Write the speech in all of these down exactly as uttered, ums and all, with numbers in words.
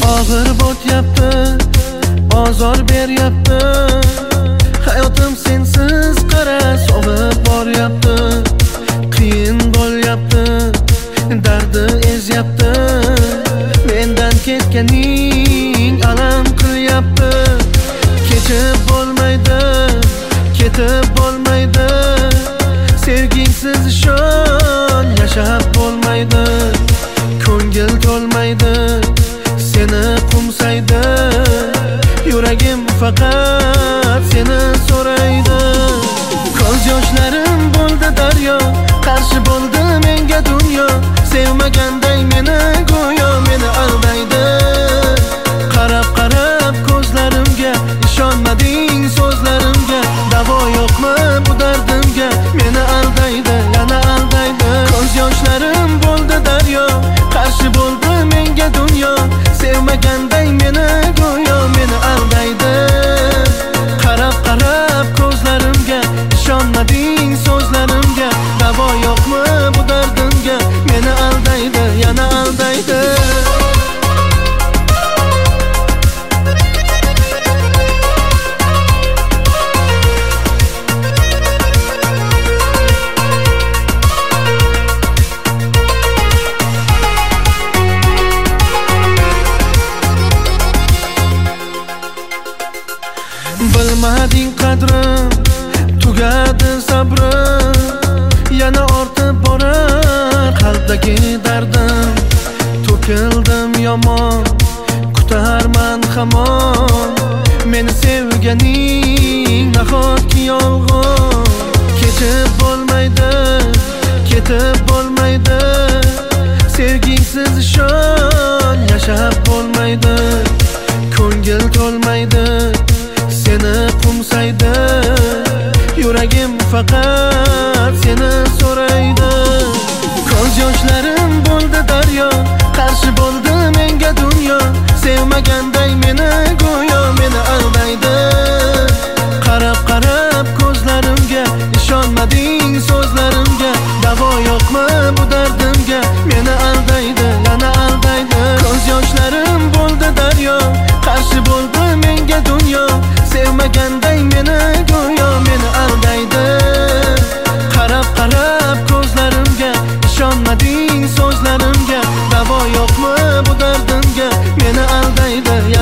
Og'ir bo'tyapti, ozor beryapti. Hayotim sensiz qara sovib boryapti. Qiyin bo'lyapti, dardi ezyapti. Mendan ketganing alam qilyapti. Kechib bo'lmaydi, ketib bo'lmaydi. Sevgingsiz ishon yashab bo'lmaydi. Ko'ngil to'lmaydi, seni qo'msaydi. Yuragim faqat seni so'raydi. Ko'z yoshlarim bo'ldi daryo, qarshi bo'ldi menga dunyo. Sevmaganday meni go'yo meni aldaydi. Qarab qarab ko'zlarimga, ishonmading so'zlarimga. Davo yo'qmi bu dardimga? Meni aldaydi, yana aldaydi. Ko'z yoshlarim bo'ldi daryo, qarshi bo'ldi menga dunyo. Sevmaganday meni go'yo meni aldaydi. Qarab qarab ko'zlarimga, ishonmading so'zlarimga. Davo yo'qmi bu dardimga? Meni aldaydi, yana aldaydi. Bilmading qadrim, tugadi sabrim. Yana ortib borar qalbdagi dardim. To'kildim yomon, kutarman hamon. Meni sevganing nahotki yolg'on. Kechib bo'lmaydi, ketib bo'lmaydi. Sevgingsiz ishon yashab bo'lmaydi. Ko'ngil to'lmaydi, seni qo'msaydi. Yuragim faqat seni so'raydi. Ko'z yoshlarim bo'ldi daryo, qarshi bo'ldi menga dunyo. Sevmaganday meni go'yo meni aldaydi. Qarab qarab ko'zlarimga, ishonmading so'zlarimga. Davo yo'qmi bu dardimga? Meni aldaydi, yana aldaydi. Ko'z yoshlarim bo'ldi daryo, qarshi bo'ldi menga dunyo. Sevmaganday meni go'yo meni aldaydi. Qarab qarab ko'zlarimga, ishonmading so'zlarimga. Davo yo'qmi? 'mi bu dardimga? Meni aldaydi, yana aldaydi. Ko'z yoshlarim bo'ldi daryo, qarshi bo'ldi menga dunyo. Sevmaganday meni go'yo meni aldaydi. Qarab qarab ko'zlarimga, ishonmading so'zlarimga. Davo yo'qmi bu dardimga? Meni aldaydi, yana aldaydi. Ko'z yoshlarim bo'ldi daryo, qarshi bo'ldi menga dunyo. Sevmaganday meni go'yo meni aldaydi. Qarab qarab ko'zlarimga, ishonmading so'zlarimga. Davo yo'qmi bu dardimga? Meni aldaydi, yana aldaydi.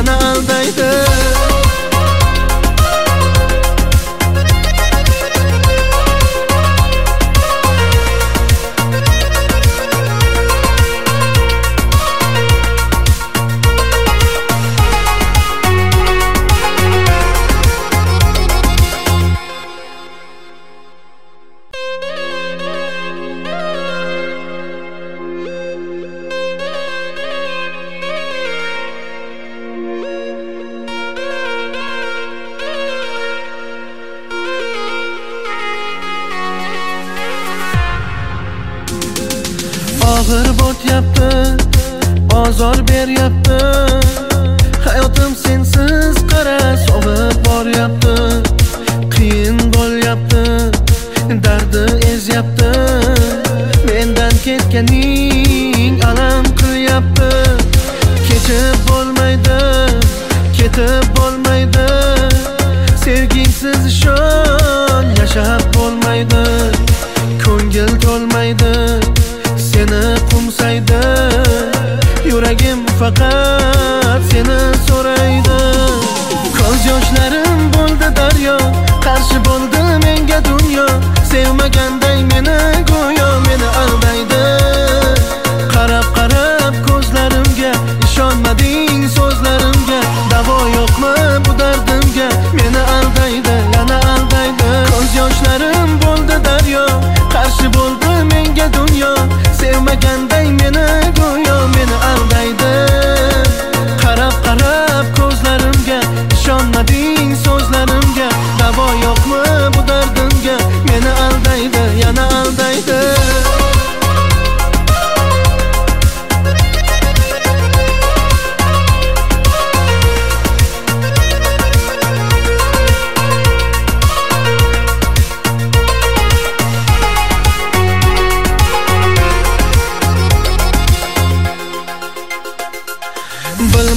Og'ir bo'tyapti, ozor beryapti. Hayotim sensiz qara sovib boryapti. Qiyin bo'lyapti, dardi ezyapti. Mendan ketganing alam qilyapti. Kechib bo'lmaydi, ketib bo'lmaydi. Sevgingsiz ishon yashab bo'lmaydi. Ko'ngil to'lmaydi, seni qo'msaydi. Yuragim faqat seni so'raydi. Ko'z yoshlarim bo'ldi daryo, qarshi bo'ldi menga dunyo. Sevmaganday meni go'yo meni aldaydi. Qarab qarab ko'zlarimga, ishonmading so'zlarimga. Davo yo'qmi bu dardimga? Meni aldaydi, yana aldaydi. Ko'z yoshlarim bo'ldi daryo, qarshi bo'ldi menga dunyo. Sevmaganday meni go'yo meni aldaydi. Qarab qarab ko'zlarimga, ishonmading so'zlarimga. Davo yo'qmi bu dardimga? Meni aldaydi, yana aldaydi.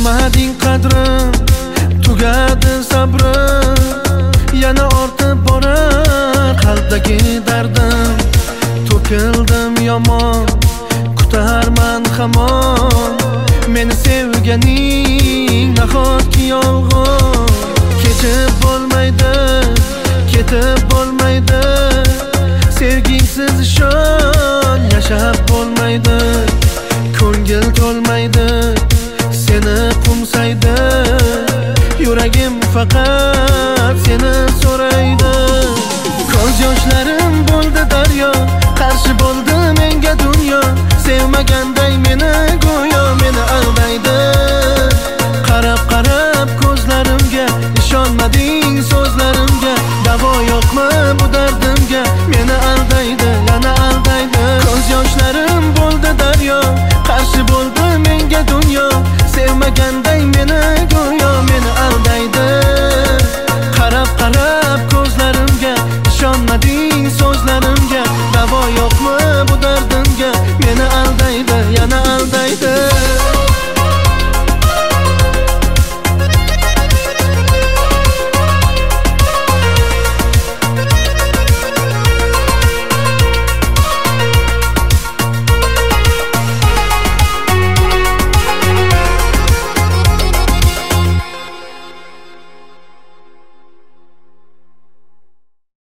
bilmading qadrim, tugadi sabrim, yana ortib borar qalbdagi dardim. To'kildim yomon, kutarman hamon, meni sevganing nahotki yolg'on. Kechib bo'lmaydi, ketib bo'lmaydi, sevgingsiz ishon yashab bo'lmaydi. Ko'ngil to'lmaydi, seni qo'msaydi, yuragim faqat seni so'raydi.